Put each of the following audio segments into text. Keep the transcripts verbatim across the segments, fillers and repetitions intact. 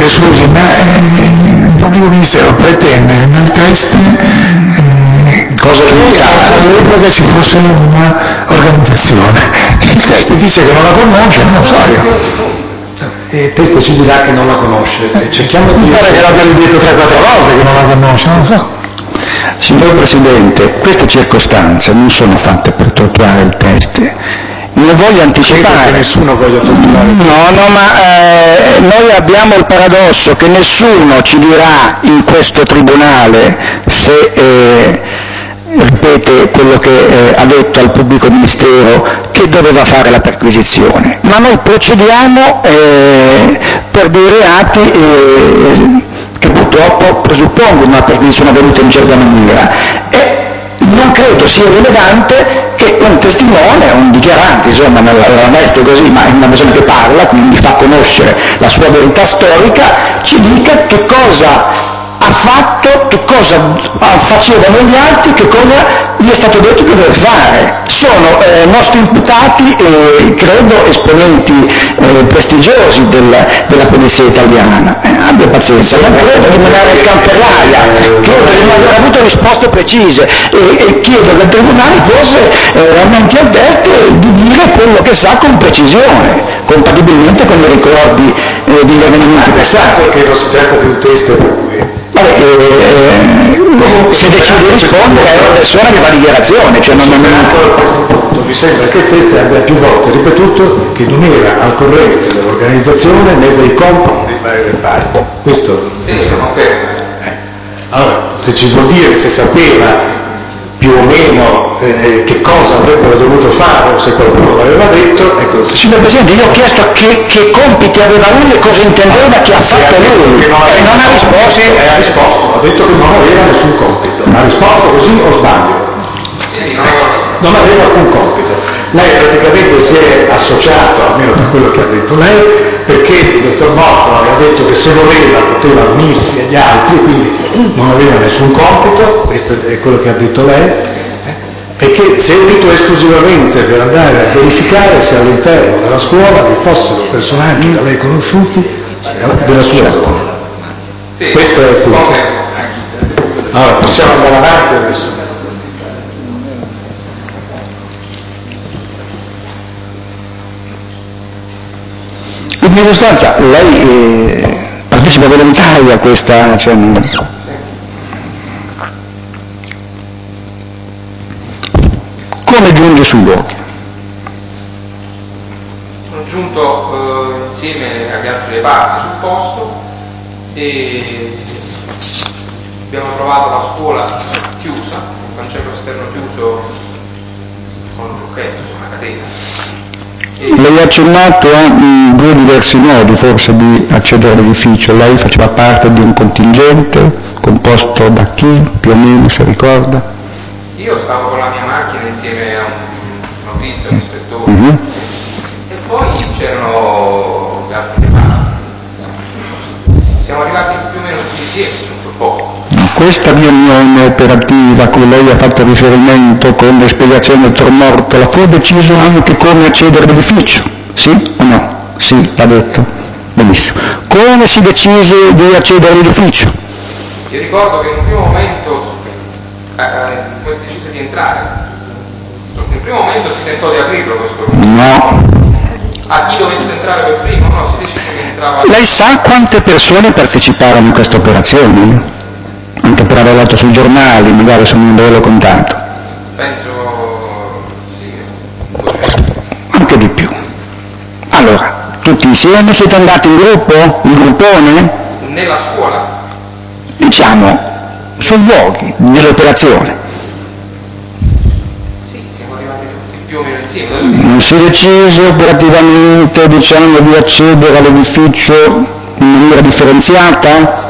scusi, ma eh, il pubblico ministero pretende nel test eh, cosa che che ci fosse un'organizzazione. Il test dice che non la conosce, non lo so io. Il test ci dirà che non la conosce. Cerchiamo di... Mi pare che l'abbiano detto tre quattro volte che non la conosce, non lo so. Signor Presidente, queste circostanze non sono fatte per torturare il test. Ne voglio anticipare. Che nessuno voglia torturare. No, no, ma eh, noi abbiamo il paradosso che nessuno ci dirà in questo tribunale se eh, ripete quello che eh, ha detto al pubblico ministero che doveva fare la perquisizione, ma noi procediamo eh, per dei reati eh, che purtroppo presuppongono una perquisizione avvenuta in certa maniera, e non credo sia rilevante che un testimone, un dichiarante, insomma, nella veste così, ma è una persona che parla, quindi fa conoscere la sua verità storica, ci dica che cosa ha fatto, che cosa facevano gli altri, che cosa gli è stato detto che deve fare. Sono eh, nostri imputati, eh, credo, esponenti eh, prestigiosi del, della polizia italiana. Eh, abbia pazienza, non credo di menare il can per l'aria, credo di non aver avuto risposte precise e, e chiedo che il Tribunale fosse eh, realmente al test di dire quello che sa con precisione, compatibilmente con i ricordi eh, degli avvenimenti passati. Perché non si tratta di un test per cui... Vabbè, eh, se decide di rispondere è una persona che fa dichiarazione, cioè non, non, non mi sembra che il test abbia più volte ripetuto che non era al corrente dell'organizzazione né dei compiti dei vari reparti. Questo sì, sono fermo. Eh. Allora, se ci vuol dire se sapeva più o meno eh, che cosa avrebbero dovuto fare o se qualcuno l'aveva detto, ecco. Signor Presidente, io ho chiesto che, che compiti aveva lui e cosa intendeva che ha fatto lui, che non e non ha risposto. Sì, ha risposto, ha detto che non aveva nessun compito, ha risposto così o sbaglio? Non aveva alcun compito. Lei praticamente si è associato, almeno da quello che ha detto lei, perché il dottor Morto aveva detto che se voleva poteva unirsi agli altri, quindi non aveva nessun compito, questo è quello che ha detto lei, eh? E che si è unito esclusivamente per andare a verificare se all'interno della scuola vi fossero personaggi da lei conosciuti eh, della sua zona. Sì. Questo è il punto. Allora, possiamo andare avanti adesso. In sostanza lei eh, partecipa volontaria a questa, cioè, come giunge sui luoghi? Sono giunto eh, insieme agli altri reparti sul posto e abbiamo trovato la scuola chiusa, un cancello esterno chiuso con un lucchetto, una catena. Lei ha accennato a mh, due diversi modi forse di accedere all'edificio. Lei faceva parte di un contingente composto da chi, più o meno, si ricorda? Io stavo con la mia macchina insieme a un autista, un ispettore, Mm-hmm. e poi c'erano gli altri reparti. Siamo arrivati più o meno tutti insieme sul poco. Questa riunione operativa a cui lei ha fatto riferimento con le spiegazioni del dottor Mortola fu deciso anche come accedere all'edificio? Sì o no? Sì, l'ha detto. Benissimo. Come si decise di accedere all'edificio? Io ricordo che in un primo momento, eh, come si decise di entrare, in un primo momento si tentò di aprirlo questo rumore. No. A chi dovesse entrare per primo? No, si decise che entrava... Lei sa quante persone parteciparono a questa operazione? Anche per aver letto sui giornali, magari se non ve l'ho contato. Penso sì, duecento. Anche di più. Allora, tutti insieme siete andati in gruppo? In gruppone? Nella scuola? Diciamo, sui luoghi dell'operazione. Sì, siamo arrivati tutti più o meno insieme. Non si decise operativamente, diciamo, di accedere all'edificio in maniera differenziata?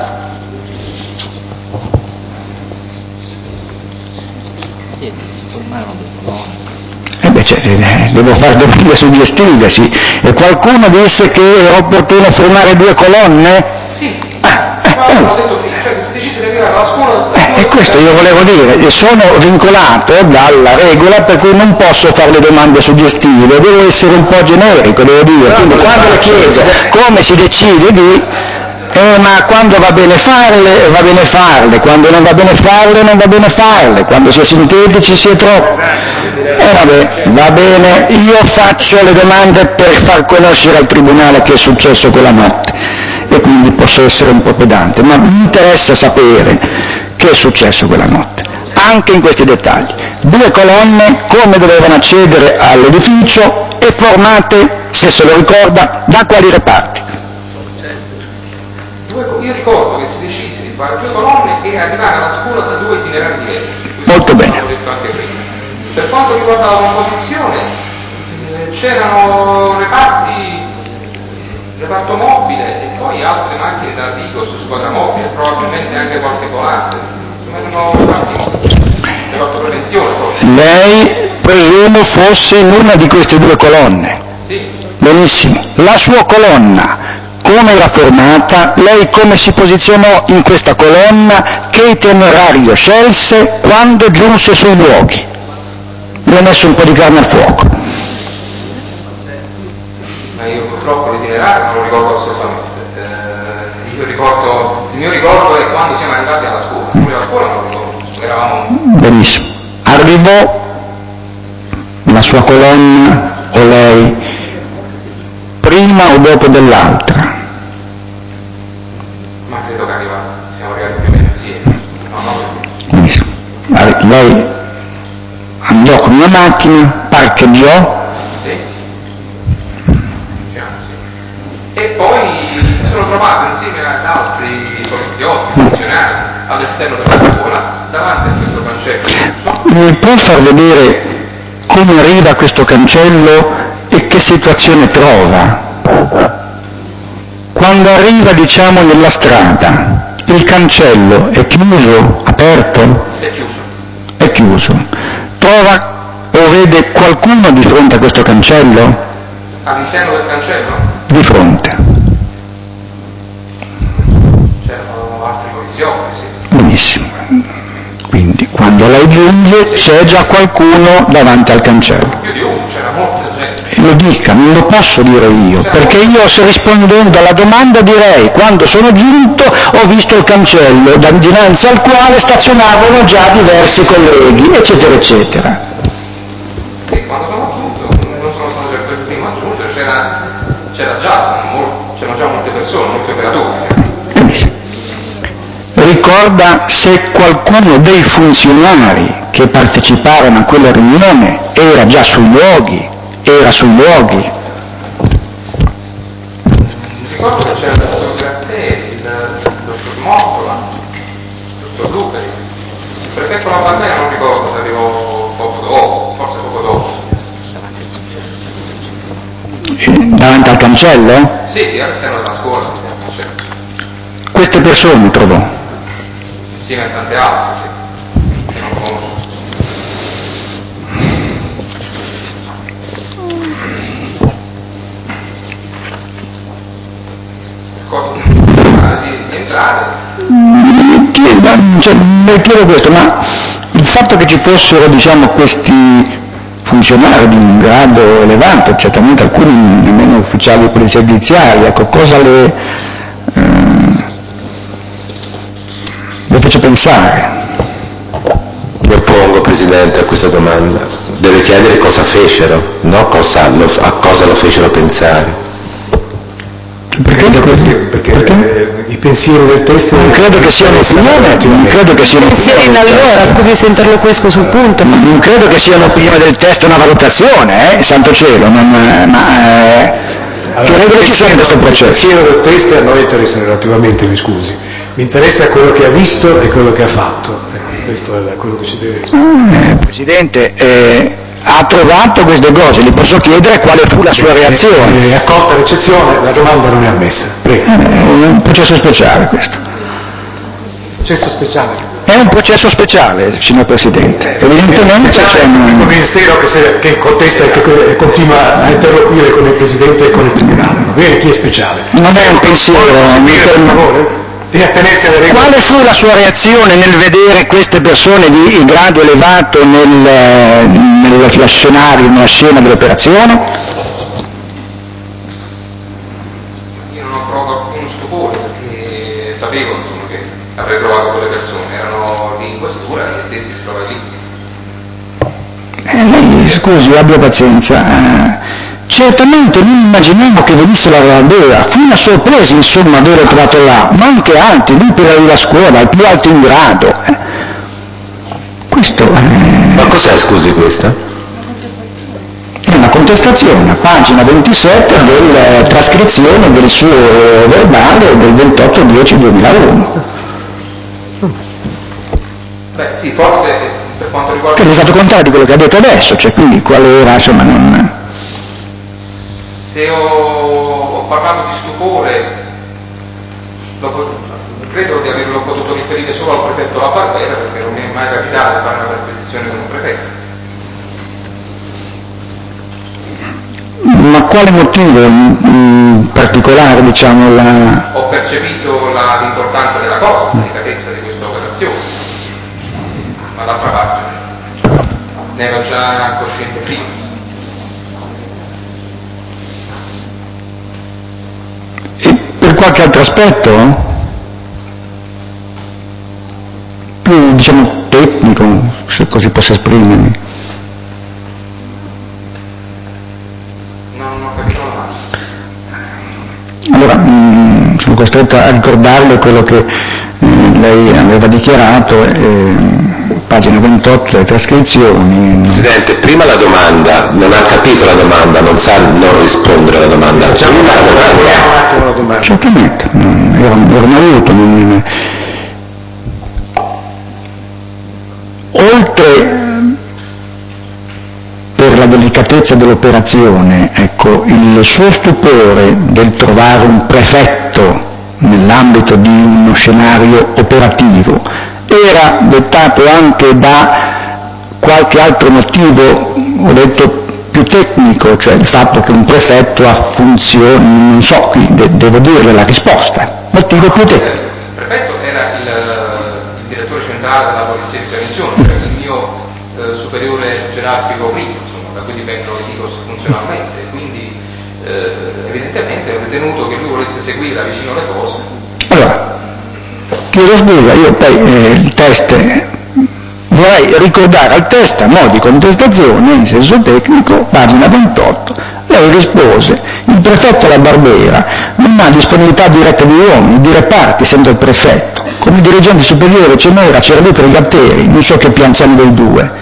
Eh beh, cioè, devo fare domande suggestive, sì. E qualcuno disse che era opportuno formare due colonne? Sì, ah, eh, ma eh. l'ho detto prima, cioè che si decise di arrivare alla scuola... Eh, e questo io volevo dire, sono vincolato dalla regola per cui non posso fare le domande suggestive, devo essere un po' generico, devo dire, quindi quando le chiedo come si decide di... è Eh, ma quando va bene farle, va bene farle, quando non va bene farle, non va bene farle, quando si è sintetici si è troppo. Eh vabbè, va bene, io faccio le domande per far conoscere al Tribunale che è successo quella notte e quindi posso essere un po' pedante, ma mi interessa sapere che è successo quella notte, anche in questi dettagli. Due colonne, come dovevano accedere all'edificio e formate, se se lo ricorda, da quali reparti? Io ricordo che si decise di fare due colonne e arrivare alla scuola da due itinerari diversi. Molto bene. L'ho detto anche prima. Per quanto riguarda la composizione, eh, c'erano reparti, reparto mobile e poi altre macchine da Digos, squadra mobile, probabilmente anche qualche volante. Erano reparti, reparto prevenzione proprio. Lei, presumo, fosse in una di queste due colonne. Sì. Benissimo. La sua colonna, come era formata, lei come si posizionò in questa colonna, che itinerario scelse quando giunse sui luoghi? Mi ha messo un po' di carne al fuoco. Ma io purtroppo l'itinerario non lo ricordo assolutamente. Eh, io ricordo, il mio ricordo è quando siamo arrivati alla scuola. Pure la scuola non lo ricordo, eravamo... Benissimo. Arrivò la sua colonna o lei prima o dopo dell'altra? Ma credo che arriva, siamo arrivati più o meno insieme. No, no. Benissimo. Lei andò con una macchina, parcheggiò. Sì. Diciamo sì. E poi mi sono trovato insieme ad altri poliziotti, funzionari all'esterno della scuola, davanti a questo cancello. Mi può far vedere come arriva a questo cancello e che situazione trova? Quando arriva, diciamo, nella strada, il cancello è chiuso, aperto? È chiuso. È chiuso. Trova o vede qualcuno di fronte a questo cancello? All'interno del cancello? Di fronte. C'erano altri poliziotti, sì. Benissimo. Quindi quando lei giunge c'è già qualcuno davanti al cancello. Più di uno, c'era molta gente. Lo dica, non lo posso dire io, perché io se rispondendo alla domanda direi quando sono giunto ho visto il cancello da dinanzi al quale stazionavano già diversi colleghi, eccetera, eccetera. E quando sono giunto, non sono stato certo il primo a giungere, c'era, c'era già, c'erano già molte persone, molti operatori. Ricorda se qualcuno dei funzionari che parteciparono a quella riunione era già sui luoghi, era sui luoghi. Ricordo che c'era il dottor Gratteri, il dottor Mottola, il dottor Lucari. Il prefetto Lavandera non ricordo se arrivò poco dopo, forse poco dopo. Davanti al cancello? Sì, sì, all'esterno della scuola. Certo. Queste persone trovò? Insieme a tante altre, sì, che non conosco. Cosa di, di entrare? Chiedo, cioè, le chiedo questo, ma il fatto che ci fossero, diciamo, questi funzionari di un grado elevato, certamente alcuni nemmeno ufficiali di polizia giudiziaria, ecco, cosa le, eh, le fece pensare? Io pongo, Presidente, a questa domanda. Deve chiedere cosa fecero, no cosa lo, a cosa lo fecero pensare. Perché? Perché, perché, perché? Eh, i pensieri del testo non credo che sia un'opinione, non credo che sia pensieri in allora, scusi se interloquisco sul punto. Non credo che sia un'opinione del testo, una valutazione, eh, santo cielo, non, ma eh, allora, che regole ci sono in questo processo? Il pensiero del testo a noi interessa relativamente, mi scusi, mi interessa quello che ha visto e quello che ha fatto, eh, questo è quello che ci deve rispondere. Eh, Presidente, eh, ha trovato queste cose, gli posso chiedere quale fu la sua reazione? Eh, accolta l'eccezione, la domanda non è ammessa. Prego. Eh, è un processo speciale questo. Processo speciale. È un processo speciale, signor Presidente. Evidentemente c'è un un... ministero che, se, che contesta e che continua a interloquire con il Presidente e con il Tribunale. Va bene, chi è speciale? Non è un pensiero, mi Per fermo. favore? E attenersi alle regole. Quale fu la sua reazione nel vedere queste persone di grado elevato nel, nello scenario, nella scena dell'operazione? Io non ho provato alcun stupore perché sapevo insomma, che avrei trovato quelle persone, erano lì in questura e gli stessi li trovai lì. Eh, lei, scusi, abbia pazienza, eh, certamente non immaginavo che venisse la Barbera, fu una sorpresa insomma averlo trovato là, ma anche altri, lui per la scuola, al più alto in grado. Eh. Questo eh... Ma cos'è, scusi, questa? È una contestazione, a pagina ventisette della trascrizione del suo verbale del ventotto dieci duemilauno. Beh sì, forse per quanto riguarda... Che è l'esatto contrario di quello che ha detto adesso, cioè quindi quale era, insomma, non... Se ho, ho parlato di stupore, dopo, credo di averlo potuto riferire solo al prefetto La Barbera, perché non mi è mai capitato di fare una perquisizione con un prefetto. Ma quale motivo in particolare, diciamo, la... Ho percepito la, l'importanza della cosa, la delicatezza di questa operazione, ma d'altra parte ne ero già cosciente prima. E per qualche altro aspetto? Più, diciamo, tecnico, se così posso esprimermi. Allora, mh, sono costretto a ricordarle quello che eh, lei aveva dichiarato, eh, pagina ventotto delle trascrizioni. Presidente, prima la domanda, non ha capito la domanda, non sa non rispondere alla domanda. Facciamo prima la domanda. un attimo la domanda. Certamente, mh, era, era un aiuto. Mh, oltre per la delicatezza dell'operazione, ecco, il suo stupore del trovare un prefetto nell'ambito di uno scenario operativo era dettato anche da qualche altro motivo, ho detto più tecnico, cioè il fatto che un prefetto ha funzioni, non so, qui de- devo dirle la risposta, motivo più tecnico. Il prefetto era il, il direttore centrale della polizia di prevenzione, cioè il mio eh, superiore gerarchico primo, insomma, da cui dipendono i ticos funzionalmente, quindi eh, evidentemente ho ritenuto che lui volesse seguire da vicino le cose. Allora, chiedo scusa, io poi eh, il test, eh, vorrei ricordare al test a mo' di contestazione in senso tecnico, pagina ventotto, lei rispose, il prefetto La Barbera non ha disponibilità diretta di uomini, di reparti, essendo il prefetto, come dirigente superiore ce n'era, c'era lui per i gatteri, non so che pianziano dei due.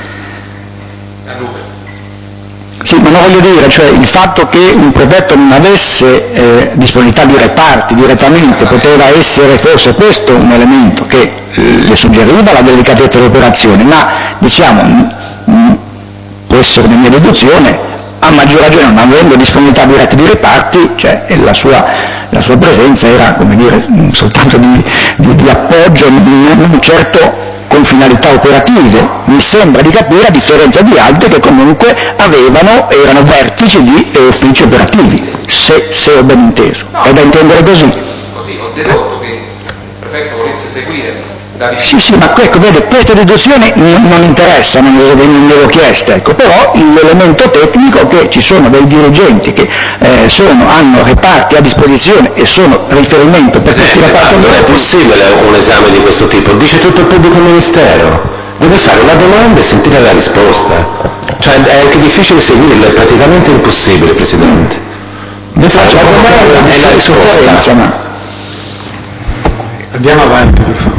Sì, ma non voglio dire, cioè il fatto che un prefetto non avesse eh, disponibilità di reparti direttamente poteva essere forse questo un elemento che eh, le suggeriva la delicatezza dell'operazione, ma diciamo mh, può essere una mia deduzione, a maggior ragione non avendo disponibilità diretta di reparti, cioè la sua, la sua presenza era, come dire, soltanto di, di, di appoggio, non certo con finalità operative, mi sembra di capire, a differenza di altri che comunque avevano, erano vertici di eh, uffici operativi, se, se ho ben inteso. No, è da intendere così? Così, ho dedotto che il prefetto volesse seguire da vicino. Sì, sì, ma ecco, vede, queste deduzioni non, non interessano, non le ho chieste, ecco, però l'elemento tecnico che ci sono dei dirigenti che eh, sono, hanno reparti a disposizione e sono riferimento per questi reparti. Non è possibile un esame di questo tipo, dice tutto il pubblico ministero, deve fare una domanda e sentire la risposta, cioè è anche difficile seguirlo, è praticamente impossibile, Presidente. Deve fare la domanda e la risposta. Ma... Andiamo avanti, per favore.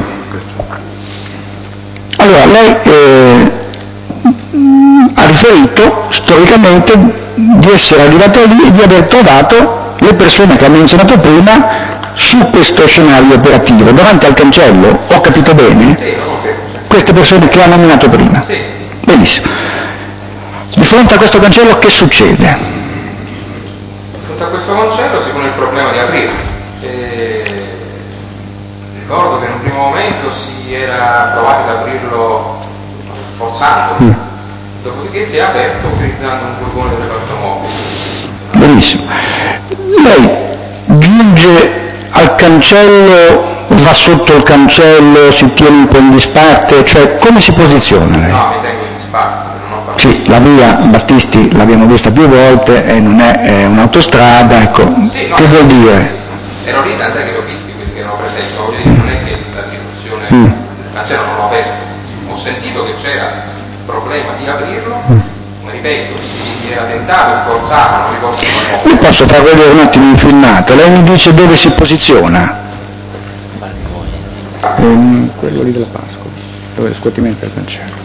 Allora, lei eh, ha riferito storicamente di essere arrivato lì e di aver trovato le persone che ha menzionato prima su questo scenario operativo, davanti al cancello, ho capito bene? Sì, ok. Queste persone che ha nominato prima? Sì. Benissimo. Di fronte a questo cancello che succede? Di fronte a questo cancello si pone il problema di aprirlo. E... Ricordo che in un primo momento si era provato ad aprirlo forzandolo, mm. dopodiché si è aperto utilizzando un furgone del reparto mobile. Benissimo. Lei giunge al cancello, va sotto il cancello, si tiene un po' in disparte, cioè come si posiziona lei? No, mi tengo in disparte, non ho parlato. Sì, la via Battisti l'abbiamo vista più volte e non è, è un'autostrada, ecco, Sì, no, che vuol dire? Ero lì, tant'è che l'ho visti, quindi che erano presenti, ma voglio dire, non è che la discussione mm. del cancello non l'ho aperto, ho sentito che c'era il problema di aprirlo, ma ripeto, chi era tentato, forzavano, riportavano. Io posso far vedere un attimo un filmato, lei mi dice dove si posiziona. Ehm, quello lì della Pasqua, dove è lo scuotimento del cancello.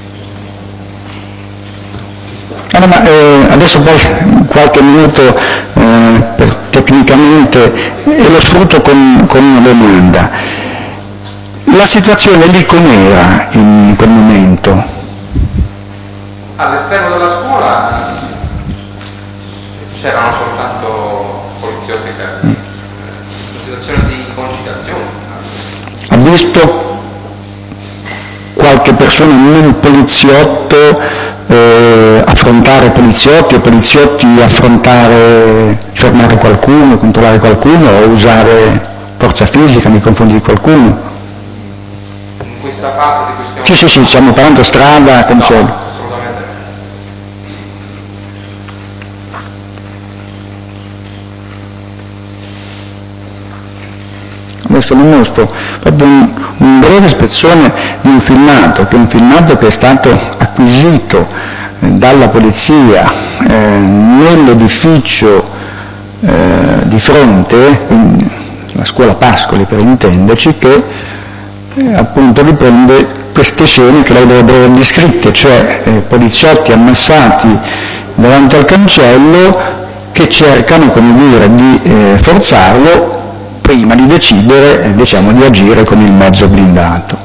Ah, no, ma, eh, adesso poi qualche minuto eh, per, tecnicamente e lo sfrutto con, con una domanda. La situazione lì com'era in quel momento? All'esterno della scuola c'erano soltanto poliziotti e carabinieri, una situazione di concitazione. Ha visto qualche persona non poliziotto eh, affrontare poliziotti o poliziotti affrontare, fermare qualcuno, controllare qualcuno o usare forza fisica nei confronti di qualcuno? In questa fase di questione? Sì, sì, sì, stiamo parlando strada, cancello. No, assolutamente. Adesso vi mostro proprio un, un breve spezzone di un filmato, che è un filmato che è stato acquisito eh, dalla polizia eh, nell'edificio eh, di fronte, quindi la scuola Pascoli per intenderci, che eh, appunto riprende queste scene che lei dovrebbe aver descritte, cioè eh, poliziotti ammassati davanti al cancello che cercano, come dire, di eh, forzarlo prima di decidere eh, diciamo, di agire con il mezzo blindato.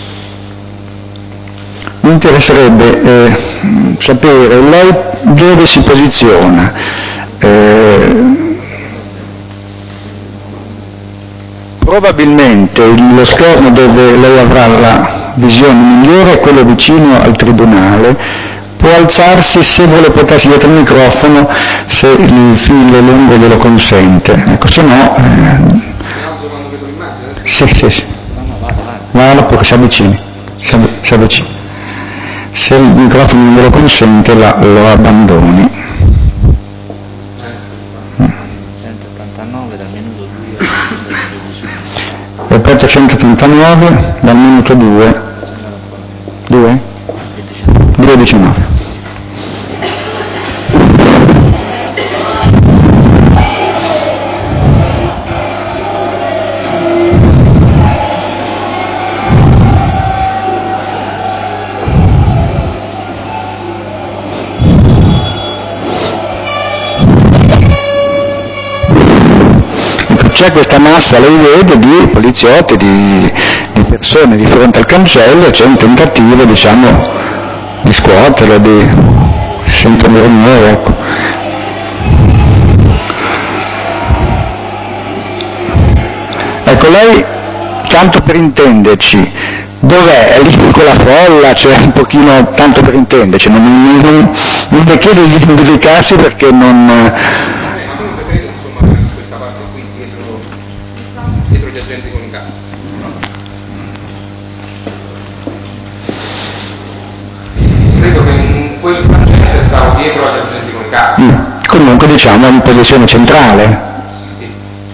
Mi interesserebbe eh, sapere lei dove si posiziona. Eh, probabilmente lo schermo dove lei avrà la visione migliore è quello vicino al tribunale. Può alzarsi se vuole portarsi dietro il microfono, se il filo lungo glielo consente. Ecco, se no... Eh, Sì, sì, sì. Vada perché si avvicini, si, avv- si avvicini. Se il microfono non ve lo consente la, lo abbandoni. centottantanove dal minuto due. Ripeto, centottantanove dal minuto due. due? due diciannove. C'è questa massa, lei vede, di poliziotti, di, di persone di fronte al cancello, c'è un tentativo, diciamo, di scuoterlo, di sentono il rumore, ecco. Ecco, lei, tanto per intenderci, dov'è? È lì con la folla, cioè un pochino, tanto per intenderci, non, non, non, non le chiedo di identificarsi perché non... Dietro gli agenti con i caschi. Credo che in quel frangente stavo dietro agli agenti con i caschi. Mm. Comunque diciamo in posizione centrale. Sì.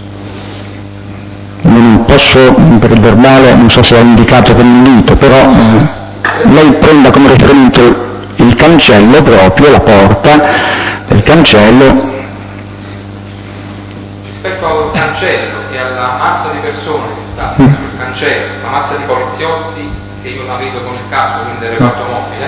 Non posso, per il verbale, non so se è indicato con un dito, però eh, lei prenda come riferimento il cancello proprio, la porta del cancello. Rispetto al cancello e alla massa di persone che sta sul cancello, la massa di poliziotti che io la vedo con il caso, quindi del reparto mobile,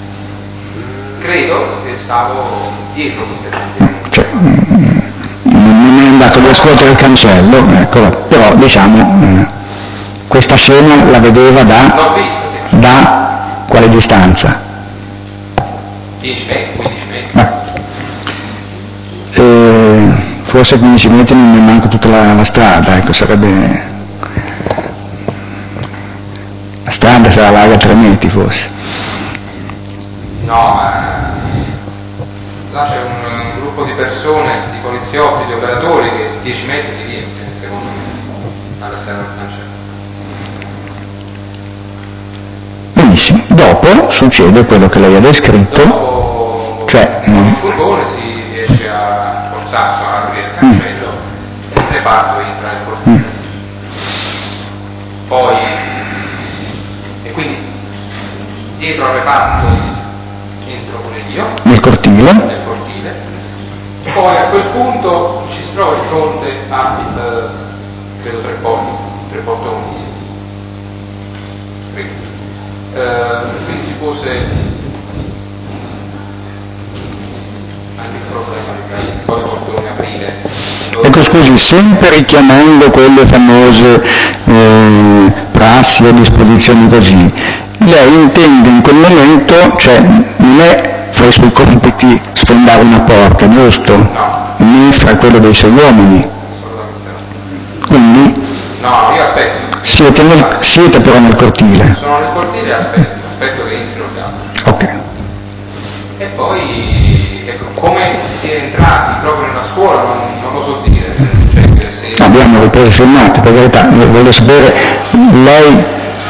credo che stavo dietro queste gente. Cioè, non è andato di scuotere il cancello, ecco, però diciamo eh, questa scena la vedeva da, L'ho vista, sì. da quale distanza? dieci metri, quindici metri. Eh. Eh, forse quindici metri non è manco tutta la, la strada, ecco, sarebbe... La strada sarà larga tre metri forse. No, eh, là c'è un, un gruppo di persone, di poliziotti, di operatori che dieci metri di riempie, secondo me, all'esterno del cancello. Benissimo, dopo succede quello che lei ha descritto, Dopo, cioè... con Mm, il furgone si riesce a forzare, a aprire il cancello, il reparto entra nel portone. mm. poi, e quindi dietro al reparto entro pure io, nel cortile, nel cortile, poi a quel punto ci si trova di fronte a, eh, credo, tre porti, tre portoni, credo. Eh, quindi si pose anche il problema di poi portone aprile. ecco scusi, sempre richiamando quelle famose eh, prassi o disposizioni così, lei intende in quel momento, cioè non è fra i suoi compiti sfondare una porta, giusto? No. Né fra quello dei suoi uomini. Assolutamente no. Quindi No, io aspetto. siete, nel, siete però nel cortile. Sono nel cortile e aspetto, aspetto che entrino gli altri. Ok. E poi, ecco, come si è entrati proprio nella scuola non, non lo so dire. Cioè, se... Abbiamo le prese filmate, per carità, voglio sapere, lei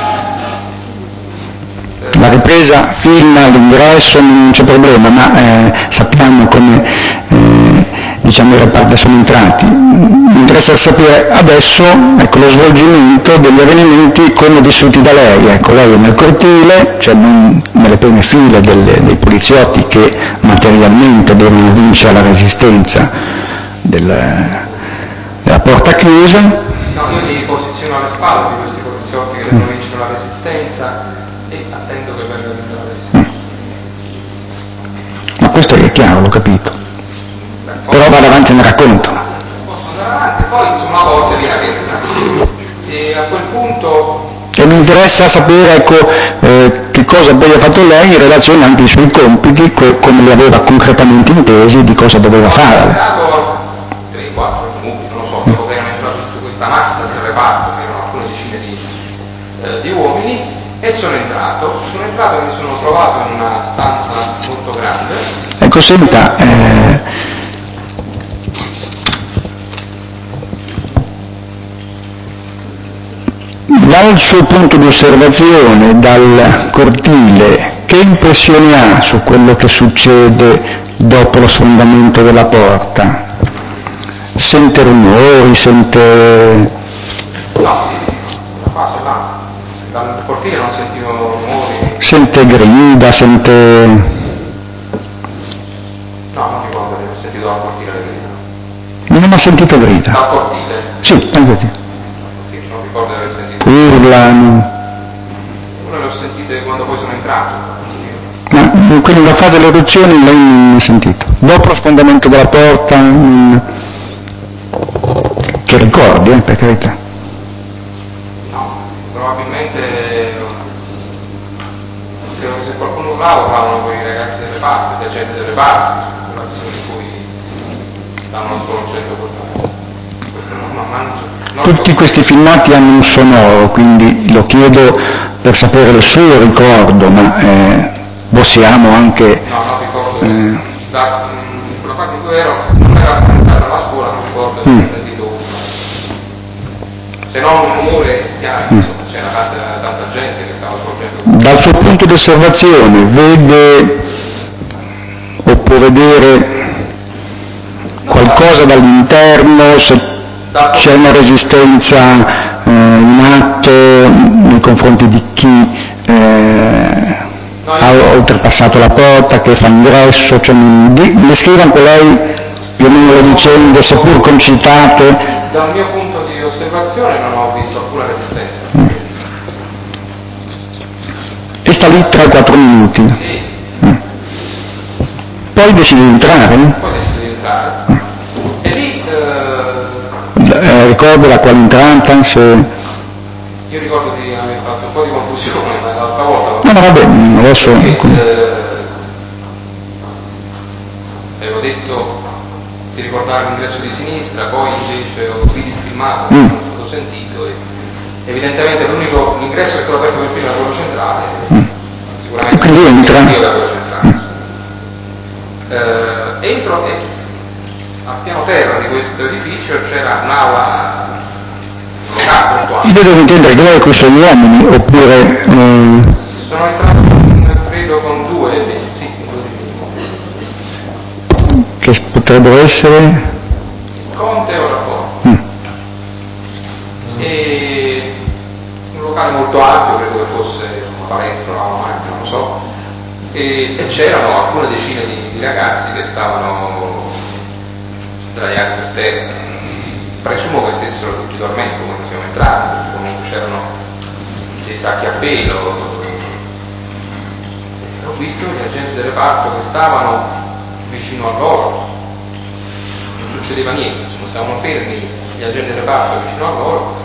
la ripresa filma l'ingresso, non c'è problema, ma eh, sappiamo come eh, diciamo i reparti sono entrati. Mi interessa sapere adesso, ecco, lo svolgimento degli avvenimenti come vissuti da lei. Ecco, lei è nel cortile, cioè non nelle prime file delle, dei poliziotti che materialmente devono vincere la resistenza del, della porta chiusa. No, io mi posiziono alle spalle di questi poliziotti che devono vincere la resistenza e attendo che venga vinta la resistenza. Ma questo è chiaro, l'ho capito. Beh, Però vado avanti nel racconto. Posso andare avanti, poi insomma a volte viene aperta. E a quel punto... E mi interessa sapere, ecco, eh, che cosa poi ha fatto lei in relazione anche ai suoi compiti, co- come li aveva concretamente intesi, di cosa doveva Ho fare. entrato tre quattro minuti, non lo so, dopo che erano entrati tutta questa massa del reparto, che erano alcune decine di, eh, di uomini, e sono entrato, sono entrato e mi sono trovato in una stanza molto grande. Ecco, senta, eh, dal suo punto di osservazione, dal cortile, che impressione ha su quello che succede dopo lo sfondamento della porta? Sente rumori, sente... No, la fase là, dal cortile non sentivo rumori. sente grida, sente... No, non ricordo di aver sentito dal cortile le grida. Non ha sentito grida? Dal cortile? Sì, anche sì. Non ricordo di aver sentito. Urlano. Ora le ho sentite quando poi sono entrato. Ma quindi la fase dell'eruzione lei non ha sentito? Dopo lo sfondamento della porta, mh, che ricordi, eh, per carità? No, probabilmente credo che se qualcuno urlava, urlavano quei ragazzi del reparto, gli agenti del reparto, situazioni in cui stavano conoscendo quel no, ma non Tutti ricordo. questi filmati hanno un sonoro, quindi lo chiedo per sapere il suo ricordo, ma eh, possiamo anche... No, non ricordo. Eh, Da mh, quella fase in cui ero, non era affrontata la scuola, non ricordo di aver Mm. sentito urlo. Se non un rumore chiaro, insomma, c'era tanta, tanta gente che stava svolgendo. dal suo punto di osservazione vede o può vedere qualcosa dall'interno, se c'è una resistenza eh, in atto nei confronti di chi eh, ha oltrepassato la porta, che fa ingresso, cioè, di, descriva anche lei più o meno le vicende, seppur concitate. Dal mio punto di osservazione non ho visto alcuna resistenza. Mm. E sta lì tre quattro minuti. Sì. Mm. Poi decide di entrare. Poi decido di entrare. Mm. E lì eh, Eh, ricordo la quale entrata, se... io ricordo di aver fatto un po' di confusione, ma l'altra volta... No, no, vabbè, adesso... Perché, eh, avevo detto di ricordare l'ingresso di sinistra, poi invece ho visto il filmato, Mm. non è stato sentito e evidentemente l'unico l'ingresso che è stato aperto per prima era quello centrale, Mm. sicuramente Quindi entra. io da quello centrale. Eh, entro e a piano terra di questo edificio c'era un'aula, un locale molto ampio. Io devo intendere che lei è con i suoi uomini, oppure... eh, Sono entrato con, credo con due, sì, con due. che potrebbero essere... Conte o Raffo. Mm. E locale molto ampio, credo che fosse una palestra, una macchina, non lo so, e, e c'erano alcune decine di, di ragazzi che stavano sdraiati per terra. Presumo che stessero tutti dormendo quando siamo entrati, perché comunque c'erano dei sacchi a pelo. Ho visto gli agenti del reparto che stavano vicino a loro, non succedeva niente, insomma, stavano fermi gli agenti del reparto vicino a loro.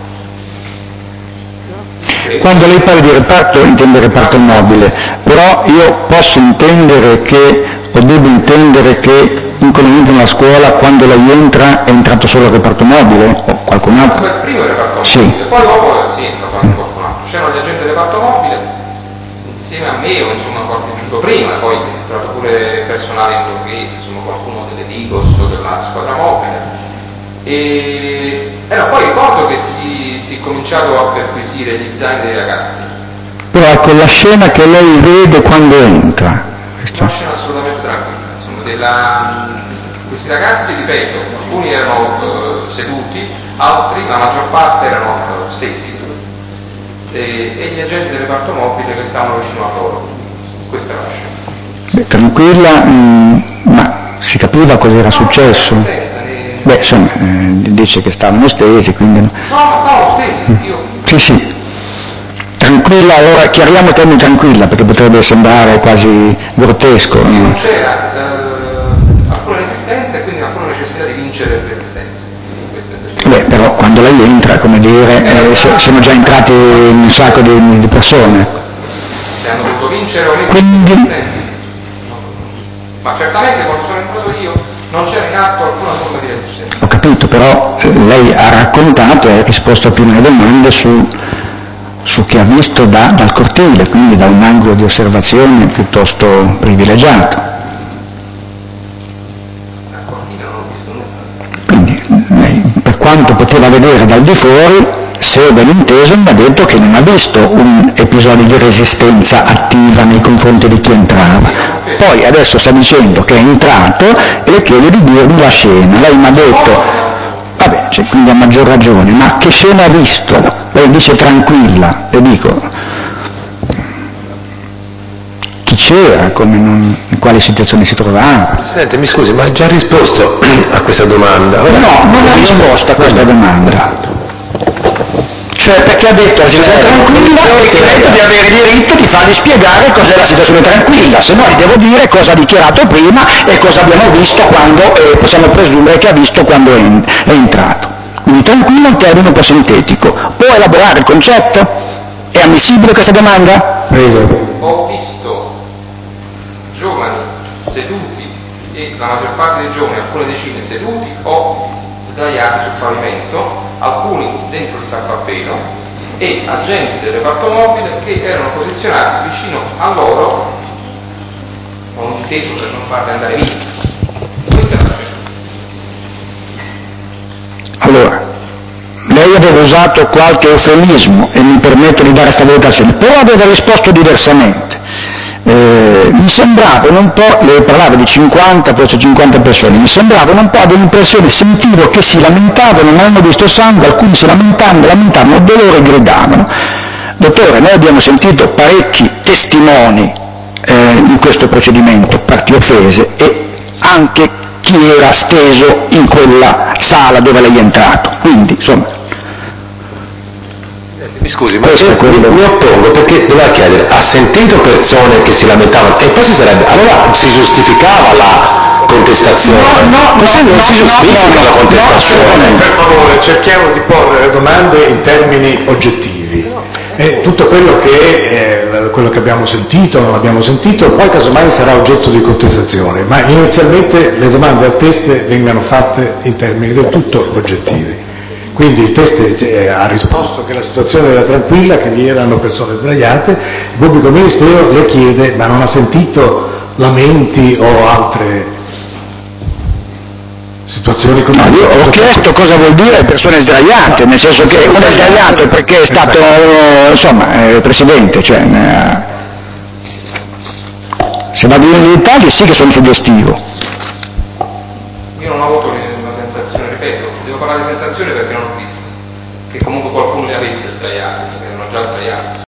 Quando lei parla di reparto intende reparto mobile, però io posso intendere che, o devo intendere che in quel momento nella scuola, quando lei entra, è entrato solo il reparto mobile o qualcun altro? Il primo è il reparto sì. mobile, poi dopo sì, è entrato anche qualcun altro. C'erano gli agenti del reparto mobile insieme a me, o insomma qualche minuto prima, poi è entrato pure personale in borghese, insomma qualcuno delle Digos o della squadra mobile. E allora, poi ricordo che si, si è cominciato a perquisire gli zaini dei ragazzi. Però ecco la scena che lei vede quando entra. Una scena assolutamente tranquilla, insomma, della, questi ragazzi, ripeto, alcuni erano uh, seduti, altri, la maggior parte erano uh, stesi, e, e gli agenti del reparto mobile che stavano vicino a loro. Questa è la scena. Beh, tranquilla, mh, ma si capiva cosa era no, successo? Ne... Beh, insomma, eh, dice che stavano stesi, quindi... No, ma stavano stesi, io... Sì, sì. Tranquilla, allora chiariamo il termine tranquilla, perché potrebbe sembrare quasi grottesco. Quindi no? non c'era eh, alcuna resistenza e quindi alcuna necessità di vincere resistenza. Beh, però quando lei entra, come dire, eh, sono già entrati un sacco di, di persone. Se hanno dovuto vincere o meno Quindi... resistenza. Ma certamente quando sono entrato io non c'era in atto alcuna forma di resistenza. Ho capito, però lei ha raccontato e ha risposto a più di domande su, su che ha visto da, dal cortile, quindi da un angolo di osservazione piuttosto privilegiato. Dal cortile non ho visto nulla. Quindi lei, per quanto poteva vedere dal di fuori, se ho ben inteso, mi ha detto che non ha visto un episodio di resistenza attiva nei confronti di chi entrava. Poi adesso sta dicendo che è entrato e le chiede di dirmi la scena. Lei mi ha detto, vabbè, cioè, quindi ha maggior ragione, ma che scena ha visto? Lei dice tranquilla, le dico, chi c'era, come non, in quale situazione si trovava? Presidente, mi scusi, ma ha già risposto a questa domanda? No, non ha risposto a questa domanda. Cioè perché ha detto la situazione tranquilla e credo di avere diritto di fargli spiegare cos'è la situazione tranquilla, se no gli devo dire cosa ha dichiarato prima e cosa abbiamo visto quando, eh, possiamo presumere che ha visto quando è, in, è entrato. Quindi tranquillo è un termine un po' sintetico. Può elaborare il concetto? È ammissibile questa domanda? Prego. Ho visto giovani seduti e la maggior parte dei giovani, alcune decine seduti o sdraiati sul pavimento, alcuni dentro il sacco a pelo, e agenti del reparto mobile che erano posizionati vicino a loro con un teso per non farli andare via. Questa è la scena. Allora, lei aveva usato qualche eufemismo e mi permetto di dare questa valutazione, però aveva risposto diversamente. Eh, mi sembravano un po', lei parlava di cinquanta, forse cinquanta persone, mi sembravano un po', avevo l'impressione, sentivo che si lamentavano, non hanno visto sangue, alcuni si lamentavano, lamentavano dolore e gridavano. Dottore, noi abbiamo sentito parecchi testimoni eh, in questo procedimento, parti offese, e anche chi era steso in quella sala dove lei è entrato, quindi insomma. Mi scusi, ma mi, mi oppongo perché doveva chiedere, ha sentito persone che si lamentavano e poi si sarebbe, allora si giustificava la contestazione. No, no, Così no, non no, si giustifica no, no, la contestazione. No, per favore, cerchiamo di porre le domande in termini oggettivi. Eh, tutto quello che, eh, quello che abbiamo sentito, non abbiamo sentito, poi casomai sarà oggetto di contestazione, ma inizialmente le domande a teste vengano fatte in termini del tutto oggettivi. Quindi il test eh, ha risposto che la situazione era tranquilla, che vi erano persone sdraiate, il pubblico ministero le chiede ma non ha sentito lamenti o altre situazioni come... No, io ho chiesto cosa vuol dire persone sdraiate, no, nel senso che uno è sdraiato perché è stato, insomma, eh, presidente, cioè, eh, se vado in dettagli sì che sono suggestivo. Io non ho avuto una sensazione, ripeto, devo parlare di sensazione perché non ho visto. che comunque qualcuno li avesse sdraiati, perché erano già sdraiati.